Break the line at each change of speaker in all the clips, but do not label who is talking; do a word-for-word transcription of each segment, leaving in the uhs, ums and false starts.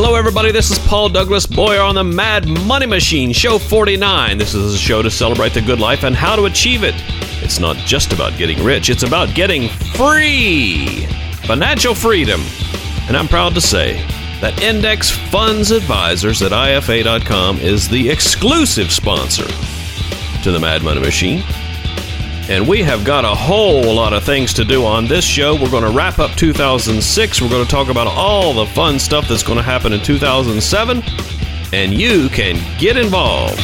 Hello, everybody. This is Paul Douglas Boyer on the Mad Money Machine, show forty-nine. This is a show to celebrate the good life and how to achieve it. It's not just about getting rich. It's about getting free. Financial freedom. And I'm proud to say that Index Funds Advisors at I F A dot com is the exclusive sponsor to the Mad Money Machine. And we have got a whole lot of things to do on this show. We're going to wrap up two thousand six. We're going to talk about all the fun stuff that's going to happen in two thousand seven. And you can get involved.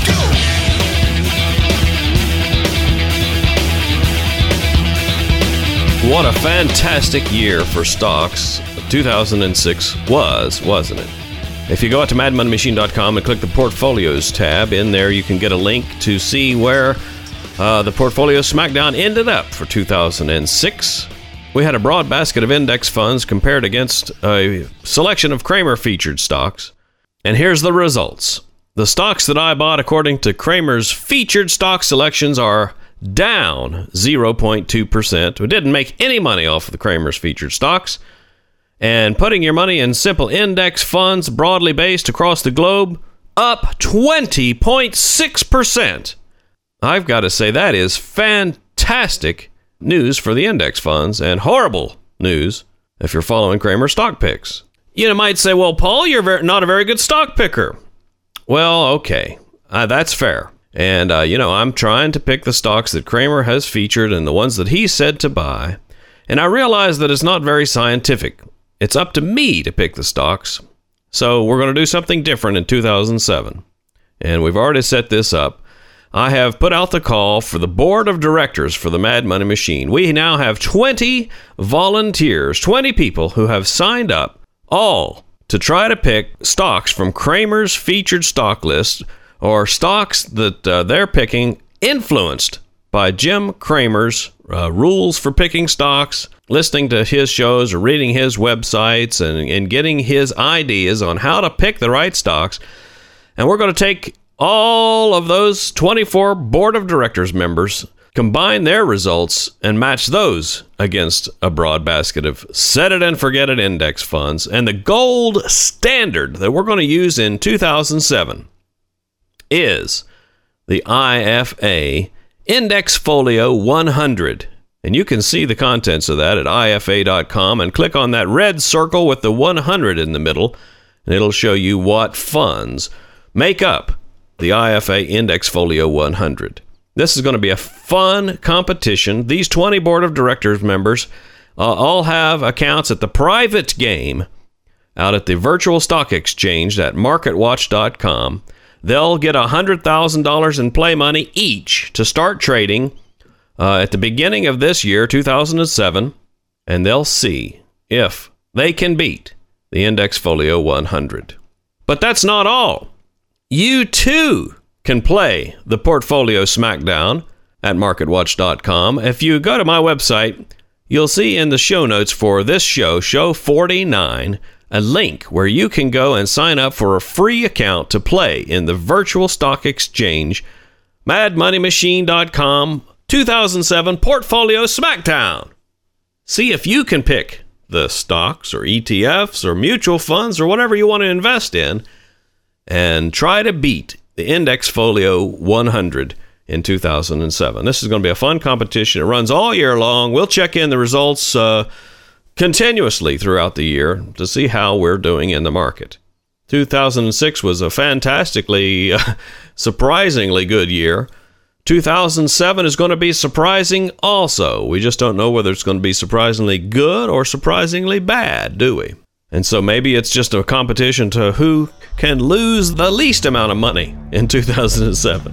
What a fantastic year for stocks two thousand six was, wasn't it? If you go out to mad money machine dot com and click the Portfolios tab, in there you can get a link to see where Uh, the Portfolio Smackdown ended up for two thousand six. We had a broad basket of index funds compared against a selection of Cramer-featured stocks. And here's the results. The stocks that I bought according to Cramer's featured stock selections are down zero point two percent. We didn't make any money off of the Cramer's featured stocks. And putting your money in simple index funds broadly based across the globe, up twenty point six percent. I've got to say that is fantastic news for the index funds and horrible news if you're following Cramer stock picks. You might say, well, Paul, you're very, not a very good stock picker. Well, okay, uh, that's fair. And, uh, you know, I'm trying to pick the stocks that Cramer has featured and the ones that he said to buy. And I realize that it's not very scientific. It's up to me to pick the stocks. So we're going to do something different in two thousand seven. And we've already set this up. I have put out the call for the board of directors for the Mad Money Machine. We now have twenty volunteers, twenty people who have signed up, all to try to pick stocks from Cramer's featured stock list, or stocks that uh, they're picking influenced by Jim Cramer's uh, rules for picking stocks, listening to his shows or reading his websites and, and getting his ideas on how to pick the right stocks. And we're going to take all of those twenty-four board of directors members, combine their results, and match those against a broad basket of set it and forget it index funds. And the gold standard that we're going to use in two thousand seven is the I F A Indexfolio one hundred. And you can see the contents of that at I F A dot com and click on that red circle with the one hundred in the middle, and it'll show you what funds make up the I F A Indexfolio one hundred. This is going to be a fun competition. These twenty board of directors members uh, all have accounts at the private game out at the virtual stock exchange at market watch dot com. They'll get one hundred thousand dollars in play money each to start trading uh, at the beginning of this year, two thousand seven, and they'll see if they can beat the Indexfolio one hundred. But that's not all. You too can play the Portfolio Smackdown at market watch dot com. If you go to my website, you'll see in the show notes for this show, show forty-nine, a link where you can go and sign up for a free account to play in the virtual stock exchange, mad money machine dot com two thousand seven Portfolio Smackdown. See if you can pick the stocks or E T Fs or mutual funds or whatever you want to invest in, and try to beat the Indexfolio one hundred in two thousand seven. This is going to be a fun competition. It runs all year long. We'll check in the results uh, continuously throughout the year to see how we're doing in the market. two thousand six was a fantastically, uh, surprisingly good year. two thousand seven is going to be surprising also. We just don't know whether it's going to be surprisingly good or surprisingly bad, do we? And so maybe it's just a competition to who can lose the least amount of money in two thousand seven.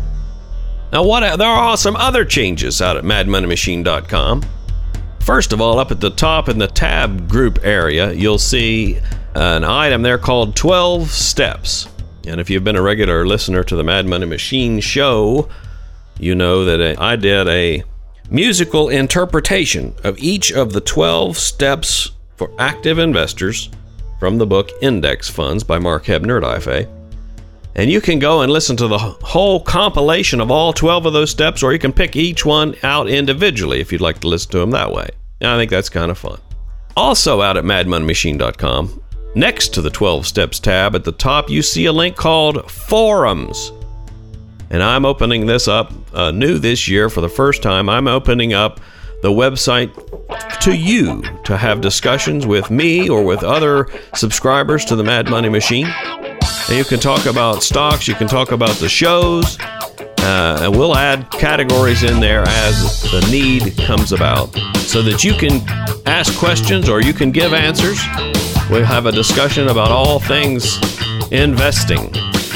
Now, what? There are some other changes out at mad money machine dot com. First of all, up at the top in the tab group area, you'll see an item there called twelve steps. And if you've been a regular listener to the Mad Money Machine show, you know that I did a musical interpretation of each of the twelve steps for active investors from the book Index Funds by Mark Hebner at I F A. And you can go and listen to the whole compilation of all twelve of those steps, or you can pick each one out individually if you'd like to listen to them that way. And I think that's kind of fun. Also out at mad money machine dot com, Next to the twelve Steps tab at the top, you see a link called Forums. And I'm opening this up uh, new this year for the first time. I'm opening up the website to you to have discussions with me or with other subscribers to the Mad Money Machine. And you can talk about stocks, you can talk about the shows, uh, and we'll add categories in there as the need comes about so that you can ask questions or you can give answers. We'll have a discussion about all things investing.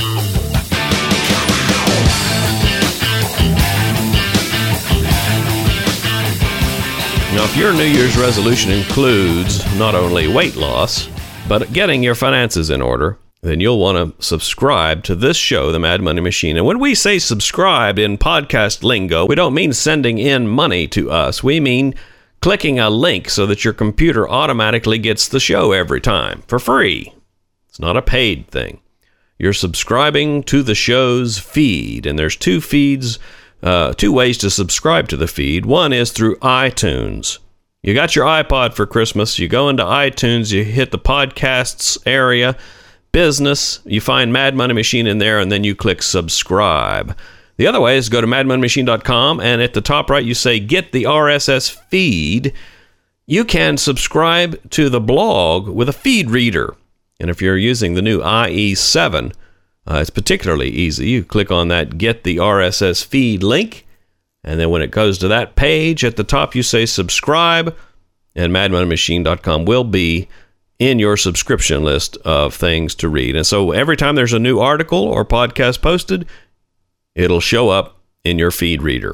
Now, if your New Year's resolution includes not only weight loss, but getting your finances in order, then you'll want to subscribe to this show, The Mad Money Machine. And when we say subscribe in podcast lingo, we don't mean sending in money to us. We mean clicking a link so that your computer automatically gets the show every time for free. It's not a paid thing. You're subscribing to the show's feed, and there's two feeds Uh, two ways to subscribe to the feed. One is through iTunes. You got your iPod for Christmas. You go into iTunes, you hit the podcasts area, business, you find Mad Money Machine in there, and then you click subscribe. The other way is go to mad money machine dot com, and at the top right, you say get the R S S feed. You can subscribe to the blog with a feed reader. And if you're using the new I E seven, Uh, it's particularly easy. You click on that Get the R S S Feed link, and then when it goes to that page, at the top you say subscribe, and mad money machine dot com will be in your subscription list of things to read. And so every time there's a new article or podcast posted, it'll show up in your feed reader.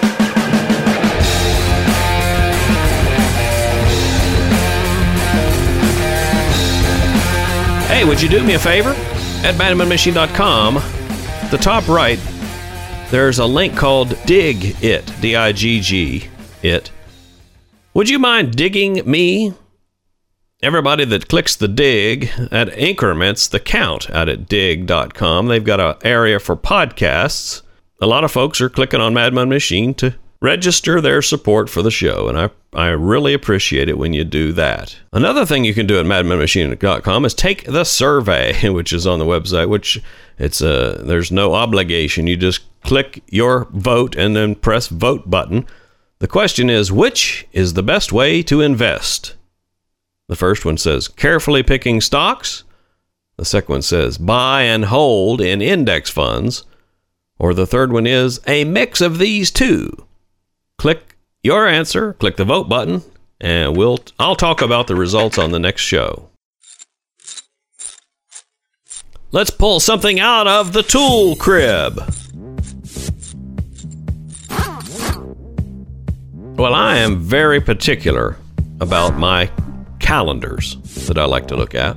Hey, would you do me a favor? At mad money machine dot com, the top right, there's a link called Dig It, D I G G, it. Would you mind digging me? Everybody that clicks the dig, that increments the count out at dig dot com. They've got an area for podcasts. A lot of folks are clicking on Mad Money Machine to register their support for the show, and I I really appreciate it when you do that. Another thing you can do at mad money machine dot com is take the survey, which is on the website, which it's a, there's no obligation. You just click your vote and then press vote button. The question is, which is the best way to invest? The first one says carefully picking stocks. The second one says buy and hold in index funds. Or the third one is a mix of these two. Click your answer, click the vote button, and we'll I'll talk about the results on the next show. Let's pull something out of the tool crib. Well, I am very particular about my calendars that I like to look at.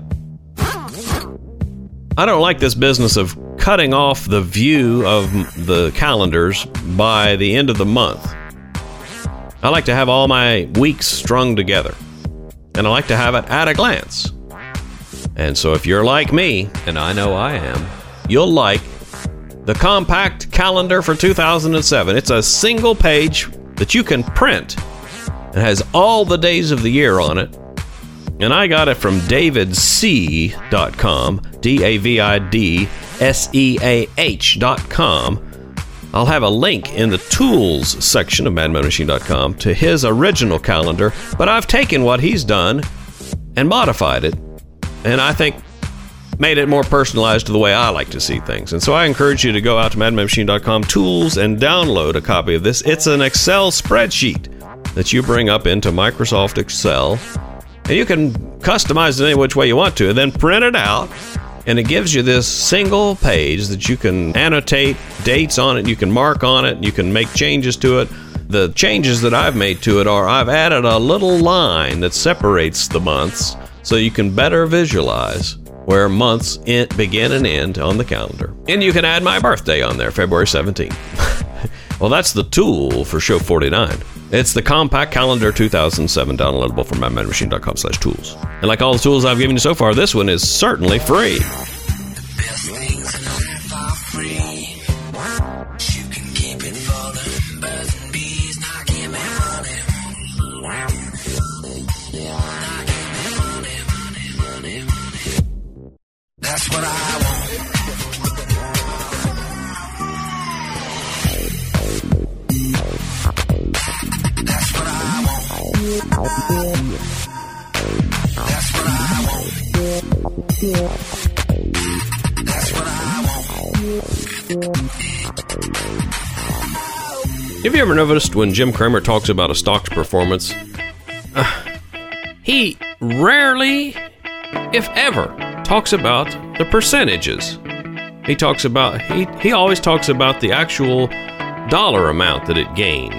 I don't like this business of cutting off the view of the calendars by the end of the month. I like to have all my weeks strung together, and I like to have it at a glance. And so if you're like me, and I know I am, you'll like the compact calendar for two thousand seven. It's a single page that you can print. It has all the days of the year on it. And I got it from david c dot com, D A V I D S E A H dot com. I'll have a link in the tools section of mad money machine dot com to his original calendar, but I've taken what he's done and modified it, and I think made it more personalized to the way I like to see things. And so I encourage you to go out to mad money machine dot com tools and download a copy of this. It's an Excel spreadsheet that you bring up into Microsoft Excel, and you can customize it any which way you want to, and then print it out. And it gives you this single page that you can annotate dates on it, you can mark on it, you can make changes to it. The changes that I've made to it are I've added a little line that separates the months so you can better visualize where months in, begin and end on the calendar. And you can add my birthday on there, February seventeenth. Well, that's the tool for show forty-nine. It's the Compact Calendar two thousand seven, downloadable from mad money machine dot com slash tools. And like all the tools I've given you so far, this one is certainly free.
The best things in life are free. You can keep it falling, birds and bees knocking me money. Knocking me money, money, money, money. what I want. That's what I want. That's what I want. That's what I want.
Have you ever noticed when Jim Cramer talks about a stock's performance, uh, he rarely, if ever, talks about the percentages. He talks about, he, he always talks about the actual dollar amount that it gained,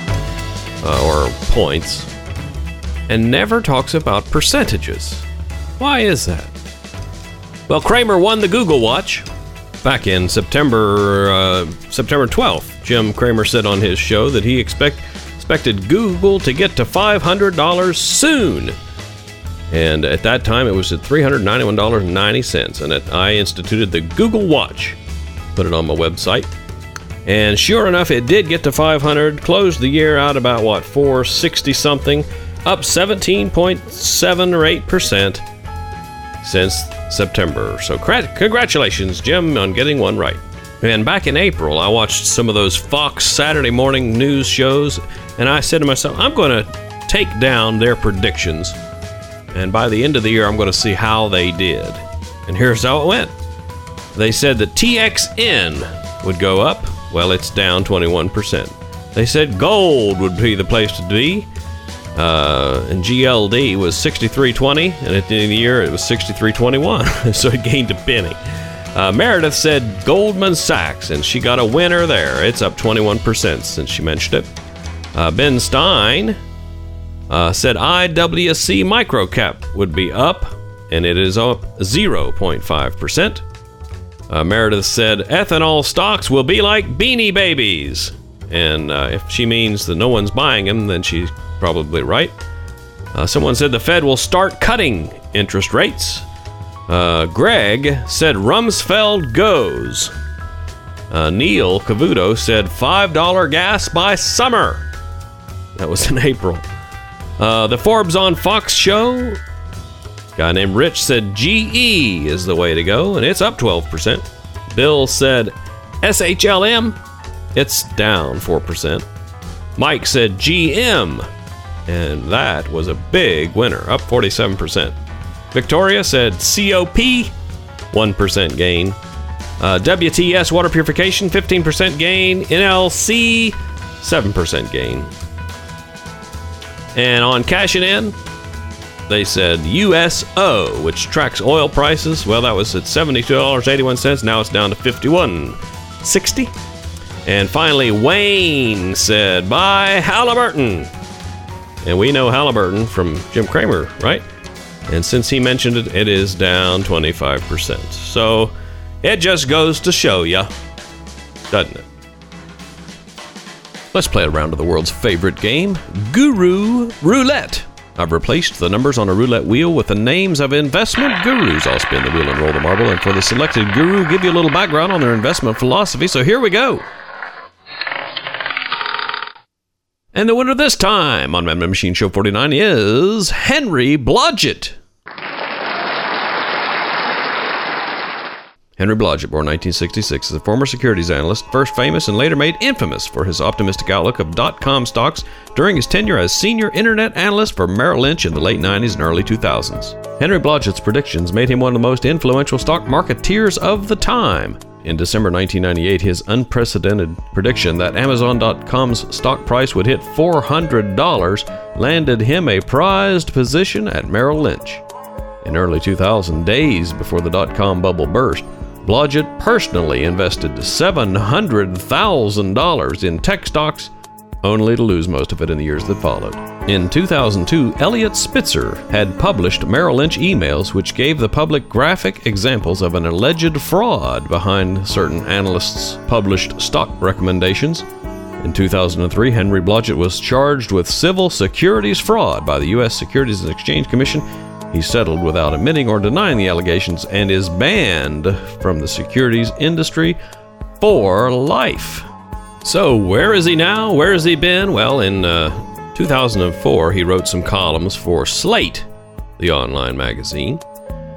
uh, or points, and never talks about percentages. Why is that? Well, Cramer won the Google Watch back in September, uh, September twelfth. Jim Cramer said on his show that he expect, expected Google to get to five hundred dollars soon. And at that time, it was at three hundred ninety-one dollars and ninety cents. And it, I instituted the Google Watch, put it on my website. And sure enough, it did get to five hundred, closed the year out about, what, four sixty something, up seventeen point seven or eight percent since September. So congratulations, Jim, on getting one right. And back in April, I watched some of those Fox Saturday morning news shows, and I said to myself, I'm going to take down their predictions, and by the end of the year, I'm going to see how they did. And here's how it went. They said that T X N would go up. Well, it's down twenty-one percent. They said gold would be the place to be, uh, and G L D was sixty-three twenty, and at the end of the year, it was sixty-three twenty-one, so it gained a penny. Uh, Meredith said Goldman Sachs, and she got a winner there. It's up twenty-one percent since she mentioned it. Uh, Ben Stein uh, said I W C Microcap would be up, and it is up zero point five percent. Uh, Meredith said ethanol stocks will be like Beanie Babies. And uh, if she means that no one's buying them, then she's probably right. Uh, someone said the Fed will start cutting interest rates. Uh, Greg said Rumsfeld goes. Uh, Neil Cavuto said five dollars gas by summer. That was in April. Uh, the Forbes on Fox show, guy named Rich said G E is the way to go, and it's up twelve percent. Bill said S H L M, it's down four percent. Mike said G M, and that was a big winner, up forty-seven percent. Victoria said C O P, one percent gain. Uh, W T S Water Purification, fifteen percent gain. N L C, seven percent gain. And on cashing in, they said U S O, which tracks oil prices. Well, that was at seventy-two dollars and eighty-one cents. Now it's down to fifty-one dollars and sixty cents. And finally, Wayne said, buy Halliburton. And we know Halliburton from Jim Cramer, right? And since he mentioned it, it is down twenty-five percent. So it just goes to show ya, doesn't it? Let's play a round of the world's favorite game, Guru Roulette. I've replaced the numbers on a roulette wheel with the names of investment gurus. I'll spin the wheel and roll the marble, and for the selected guru, give you a little background on their investment philosophy. So here we go. And the winner this time on Mad Men Machine Show forty-nine is Henry Blodgett. Henry Blodgett, born nineteen sixty-six, is a former securities analyst, first famous and later made infamous for his optimistic outlook of dot-com stocks during his tenure as senior internet analyst for Merrill Lynch in the late nineties and early two thousands. Henry Blodgett's predictions made him one of the most influential stock marketeers of the time. In December nineteen ninety-eight, his unprecedented prediction that Amazon dot com's stock price would hit four hundred dollars landed him a prized position at Merrill Lynch. In early two thousand, days before the dot-com bubble burst, Blodgett personally invested seven hundred thousand dollars in tech stocks, only to lose most of it in the years that followed. In two thousand two, Elliot Spitzer had published Merrill Lynch emails which gave the public graphic examples of an alleged fraud behind certain analysts' published stock recommendations. In two thousand three, Henry Blodgett was charged with civil securities fraud by the U S Securities and Exchange Commission. He settled without admitting or denying the allegations and is banned from the securities industry for life. So where is he now? Where has he been? Well, in uh, two thousand four, he wrote some columns for Slate, the online magazine.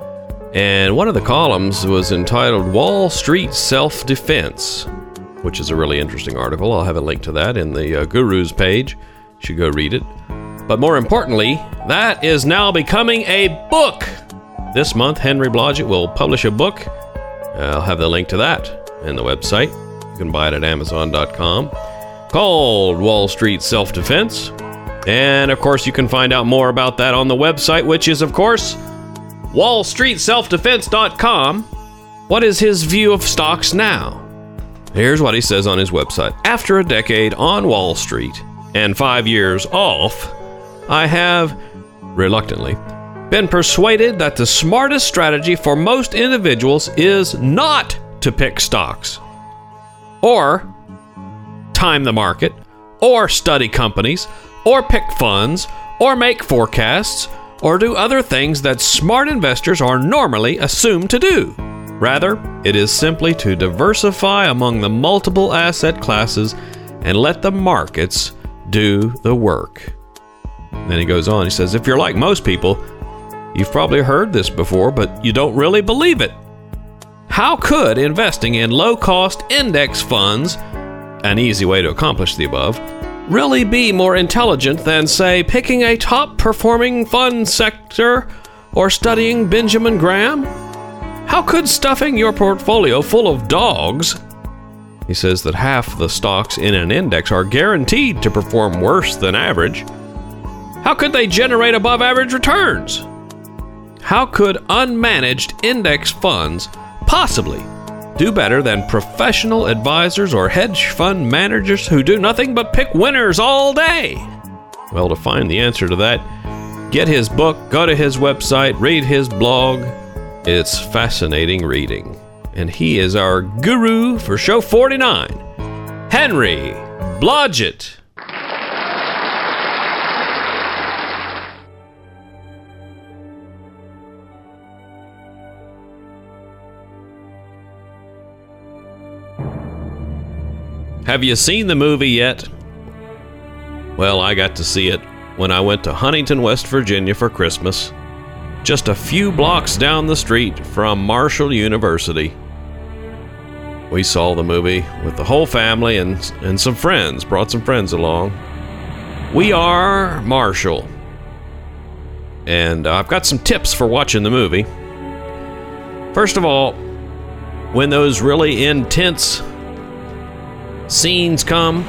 And one of the columns was entitled Wall Street Self-Defense, which is a really interesting article. I'll have a link to that in the uh, Gurus page. You should go read it. But more importantly, that is now becoming a book. This month, Henry Blodgett will publish a book. I'll have the link to that in the website. You can buy it at amazon dot com, called Wall Street Self-Defense. And, of course, you can find out more about that on the website, which is, of course, wall street self defense dot com. What is his view of stocks now? Here's what he says on his website. After a decade on Wall Street and five years off, I have, reluctantly, been persuaded that the smartest strategy for most individuals is not to pick stocks, or time the market, or study companies, or pick funds, or make forecasts, or do other things that smart investors are normally assumed to do. Rather, it is simply to diversify among the multiple asset classes and let the markets do the work. Then he goes on, he says, if you're like most people, you've probably heard this before, but you don't really believe it. How could investing in low-cost index funds, an easy way to accomplish the above, really be more intelligent than, say, picking a top-performing fund sector or studying Benjamin Graham? How could stuffing your portfolio full of dogs, he says that half the stocks in an index are guaranteed to perform worse than average, how could they generate above-average returns? How could unmanaged index funds possibly do better than professional advisors or hedge fund managers who do nothing but pick winners all day? Well, to find the answer to that, get his book, go to his website, read his blog. It's fascinating reading. And he is our guru for show forty-nine, Henry Blodgett. Have you seen the movie yet? Well, I got to see it when I went to Huntington, West Virginia for Christmas, just a few blocks down the street from Marshall University. We saw the movie with the whole family and, and some friends, brought some friends along. We are Marshall. And uh, I've got some tips for watching the movie. First of all, when those really intense scenes come,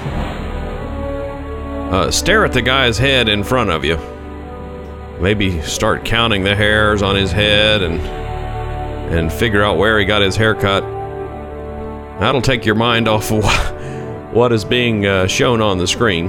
uh, stare at the guy's head in front of you. Maybe start counting the hairs on his head and and figure out where he got his haircut. That'll take your mind off of what is being uh, shown on the screen.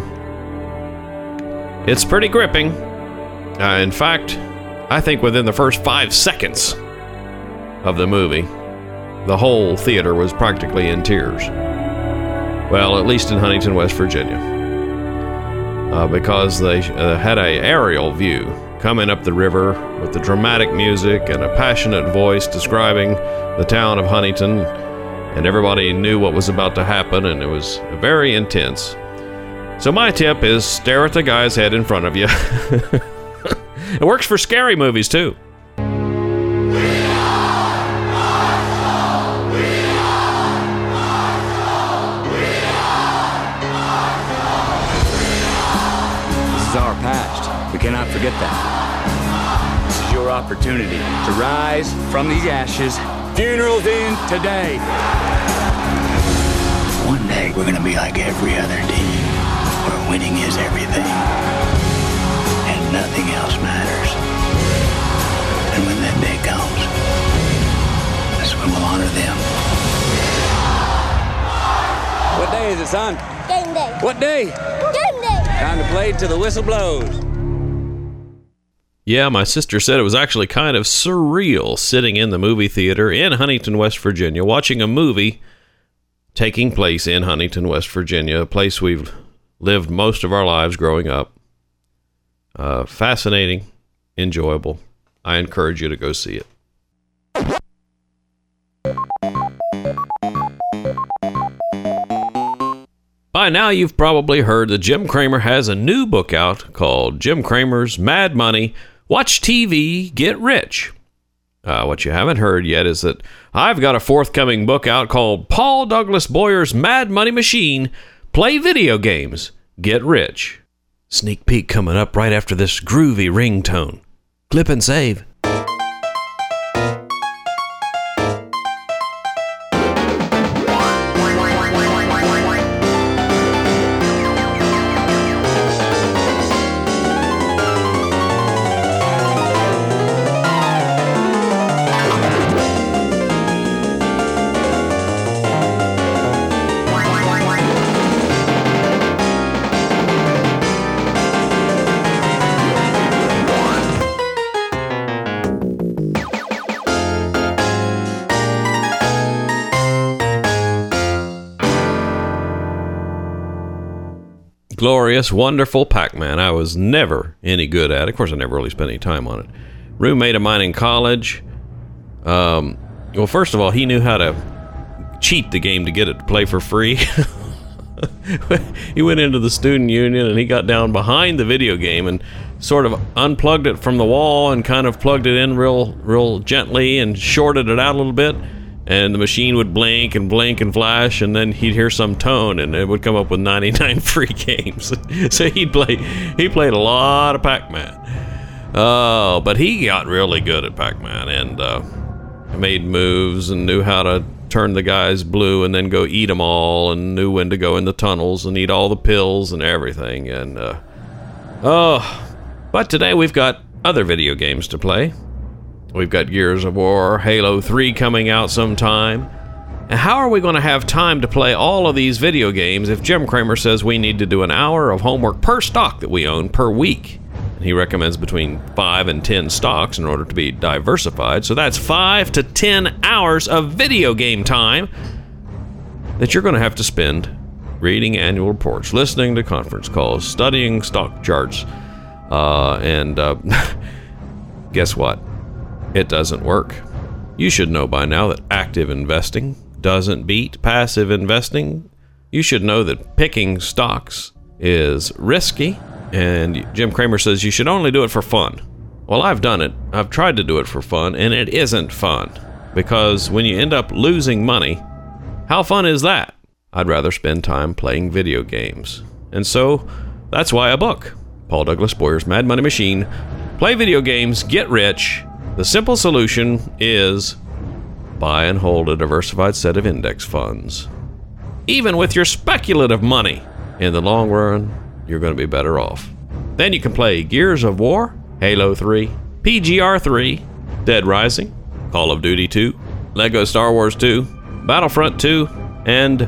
It's pretty gripping. Uh, in fact, I think within the first five seconds of the movie, the whole theater was practically in tears. Well, at least in Huntington, West Virginia, uh, because they uh, had a aerial view coming up the river with the dramatic music and a passionate voice describing the town of Huntington, and everybody knew what was about to happen, and it was very intense. So my tip is stare at the guy's head in front of you. It works for scary movies too.
Cannot forget that. This is your opportunity to rise from these ashes. Funerals in today.
One day we're gonna be like every other team, where winning is everything, and nothing else matters. And when that day comes, that's when we'll honor them.
What day is it, son?
Game day.
What day?
Game day.
Time to play till the whistle blows.
Yeah, my sister said it was actually kind of surreal sitting in the movie theater in Huntington, West Virginia, watching a movie taking place in Huntington, West Virginia, a place we've lived most of our lives growing up. Uh, fascinating, enjoyable. I encourage you to go see it. By now, you've probably heard that Jim Cramer has a new book out called Jim Cramer's Mad Money, Watch T V, Get Rich. Uh, what you haven't heard yet is that I've got a forthcoming book out called Paul Douglas Boyer's Mad Money Machine. Play video games, get rich. Sneak peek coming up right after this groovy ringtone. Clip and save. Glorious, wonderful Pac-Man. I was never any good at it. Of course, I never really spent any time on it. Roommate of mine in college. Um, well, first of all, he knew how to cheat the game to get it to play for free. He went into the student union and he got down behind the video game and sort of unplugged it from the wall and kind of plugged it in real, real gently and shorted it out a little bit. And the machine would blink and blink and flash, and then he'd hear some tone, and it would come up with ninety-nine free games. So he'd play. He played a lot of Pac-Man. Oh, but he got really good at Pac-Man and uh, made moves and knew how to turn the guys blue and then go eat them all, and knew when to go in the tunnels and eat all the pills and everything. And uh, oh, but today we've got other video games to play. We've got Gears of War, Halo three coming out sometime. And how are we going to have time to play all of these video games if Jim Cramer says we need to do an hour of homework per stock that we own per week? And he recommends between five and ten stocks in order to be diversified. So that's five to ten hours of video game time that you're going to have to spend reading annual reports, listening to conference calls, studying stock charts. Uh, and uh, guess what? It doesn't work. You should know by now that active investing doesn't beat passive investing. You should know that picking stocks is risky, and Jim Cramer says you should only do it for fun. Well, I've done it. I've tried to do it for fun, and it isn't fun, because when you end up losing money, how fun is that? I'd rather spend time playing video games. And so that's why a book, Paul Douglas Boyer's Mad Money Machine. Play video games, get rich. The simple solution is buy and hold a diversified set of index funds. Even with your speculative money, in the long run, you're going to be better off. Then you can play Gears of War, Halo three, P G R three, Dead Rising, Call of Duty two, Lego Star Wars two, Battlefront two, and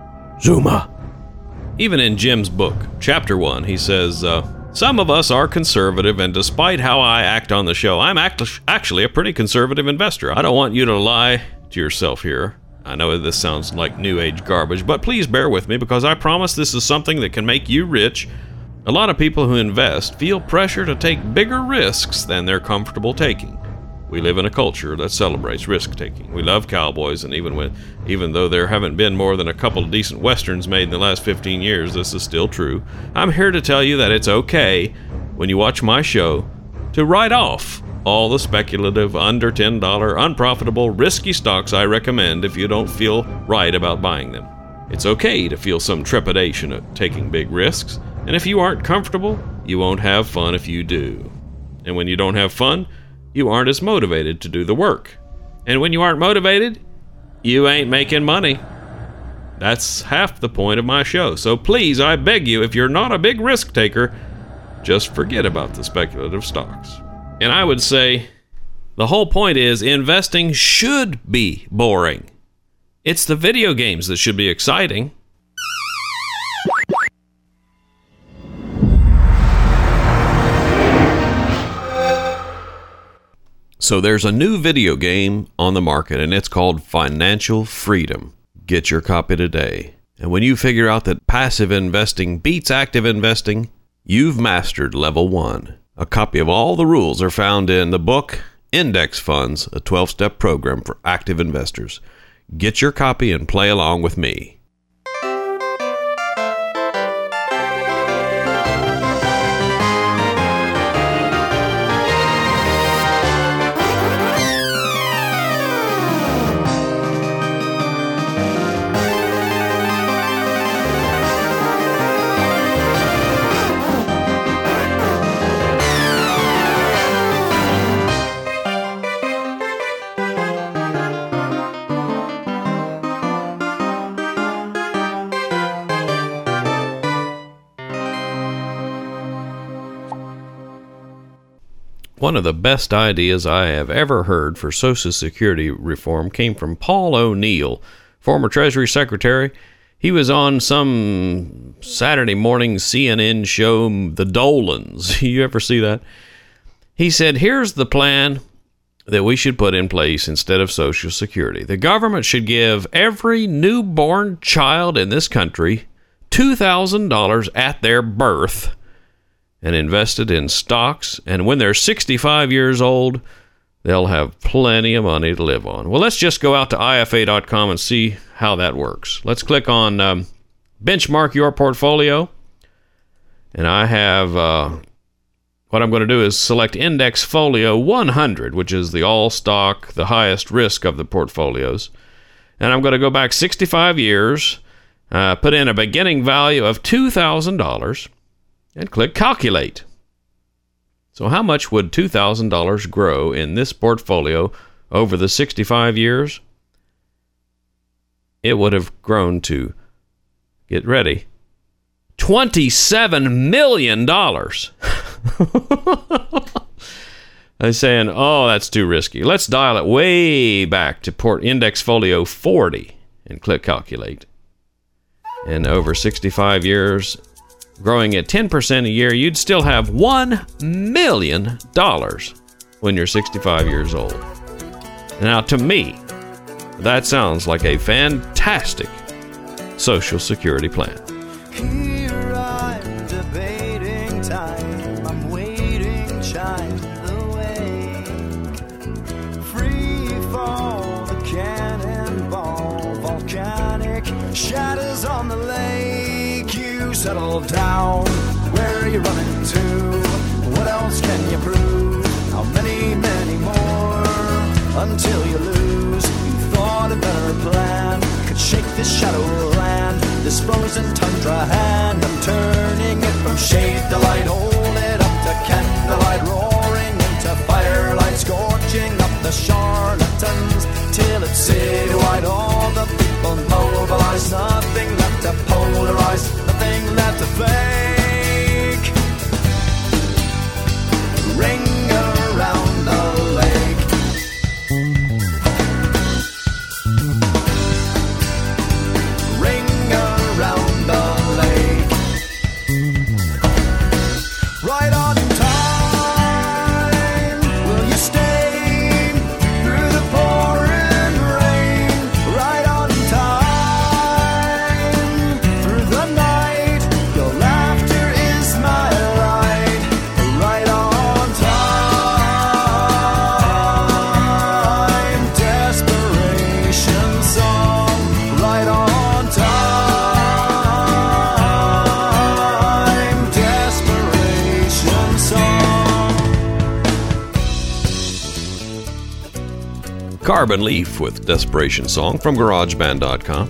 Zuma. Even in Jim's book, Chapter one, he says, uh, some of us are conservative, and despite how I act on the show, I'm act- actually a pretty conservative investor. I don't want you to lie to yourself here. I know this sounds like new age garbage, but please bear with me because I promise this is something that can make you rich. A lot of people who invest feel pressure to take bigger risks than they're comfortable taking. We live in a culture that celebrates risk-taking. We love cowboys, and even when, even though there haven't been more than a couple of decent westerns made in the last fifteen years, this is still true. I'm here to tell you that it's okay, when you watch my show, to write off all the speculative, under ten dollars, unprofitable, risky stocks I recommend if you don't feel right about buying them. It's okay to feel some trepidation at taking big risks, and if you aren't comfortable, you won't have fun if you do. And when you don't have fun, you aren't as motivated to do the work. And when you aren't motivated, you ain't making money. That's half the point of my show. So please, I beg you, if you're not a big risk taker, just forget about the speculative stocks. And I would say the whole point is investing should be boring. It's the video games that should be exciting. So there's a new video game on the market, and it's called Financial Freedom. Get your copy today. And when you figure out that passive investing beats active investing, you've mastered level one. A copy of all the rules are found in the book Index Funds, a twelve-step program for active investors. Get your copy and play along with me. one of the best ideas I have ever heard for Social Security reform came from Paul O'Neill, former Treasury Secretary. He was on some Saturday morning C N N show, The Dolans. You ever see that? He said, here's the plan that we should put in place instead of Social Security. The government should give every newborn child in this country two thousand dollars at their birth and invest it in stocks. And when they're sixty-five years old, they'll have plenty of money to live on. Well, let's just go out to I F A dot com and see how that works. Let's click on um, benchmark your portfolio. And I have, uh, what I'm going to do is select Index Folio one hundred, which is the all stock, the highest risk of the portfolios. And I'm going to go back sixty-five years, uh, put in a beginning value of two thousand dollars, and click Calculate. So how much would two thousand dollars grow in this portfolio over the sixty-five years? It would have grown to, get ready, twenty-seven million dollars. I'm saying, oh, that's too risky. Let's dial it way back to port Index Folio forty and click Calculate. And over sixty-five years, growing at ten percent a year, you'd still have one million dollars when you're sixty-five years old. Now, to me, that sounds like a fantastic Social Security plan.
Here I'm debating time, I'm waiting, chime the way. Free fall, the cannonball, volcanic shadows on the lake. You settle down, where are you running to? What else can you prove? How many, many more until you lose? You thought a better plan could shake this shadow land, this frozen tundra hand. I'm turning it from shade to light, hold it up to candlelight, roaring into firelight, scorching up the charlatans till it's citywide. All the people mobilize, nothing left to polarize, nothing left to fake. Ring around the lake. Ring around the lake. Right on time, will you stay through the pouring rain? Right on time, through the night, your laughter is my light. Right on time, desperation song. Right on time, desperation song.
Carbon Leaf with Desperation Song from garage band dot com.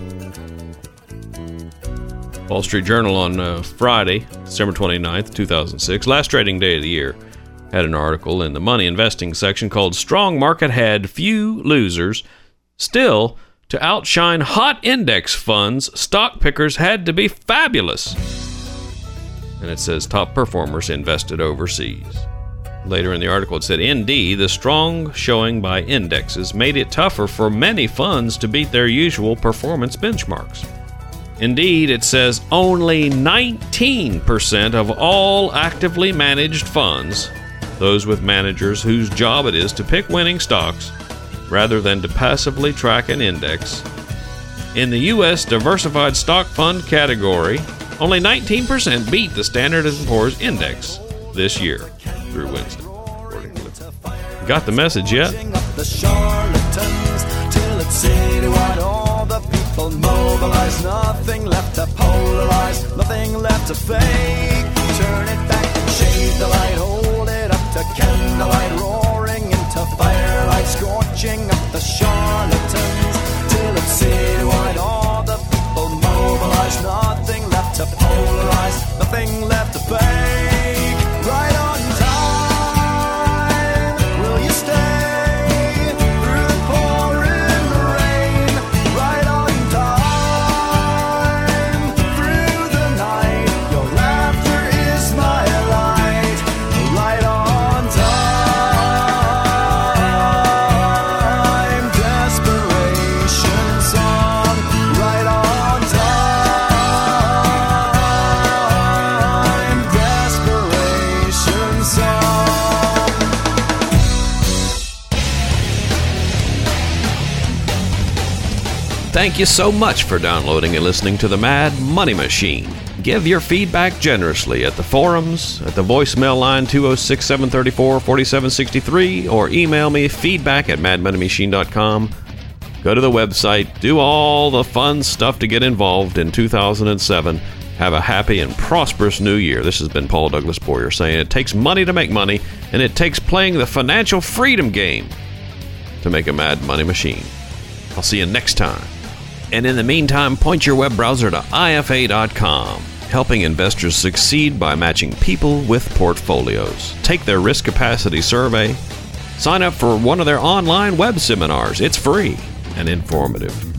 Wall Street Journal on uh, Friday, December twenty-ninth, two thousand six, last trading day of the year, had an article in the money investing section called Strong Market Had Few Losers. Still, to outshine hot index funds, stock pickers had to be fabulous. And it says top performers invested overseas. Later in the article, it said, Indeed, the strong showing by indexes made it tougher for many funds to beat their usual performance benchmarks. Indeed, it says only nineteen percent of all actively managed funds, those with managers whose job it is to pick winning stocks rather than to passively track an index. In the U S diversified stock fund category, only nineteen percent beat the Standard and Poor's index this year through Wednesday. Got the message yet?
Up the charlatans till it's citywide. All the people mobilize, nothing left to polarize, nothing left to fake. Turn it back and shade the light, hold it up to candlelight, roaring into firelight, scorching up the charlatans till it's citywide. All the people mobilize, nothing left to polarize, nothing left to fake. Right on time, will you stay through the pouring rain? Right on time, through the night, your laughter is my light. Right on time.
thank you so much for downloading and listening to the Mad Money Machine. Give your feedback generously at the forums, at the voicemail line two oh six, seven three four, four seven six three, or email me feedback at mad money machine dot com. Go to the website, do all the fun stuff to get involved in two thousand seven. Have a happy and prosperous new year. This has been Paul Douglas Boyer saying it takes money to make money, and it takes playing the financial freedom game to make a mad money machine. I'll see you next time. And in the meantime, point your web browser to I F A dot com, helping investors succeed by matching people with portfolios. Take their risk capacity survey. Sign up for one of their online web seminars. It's free and informative.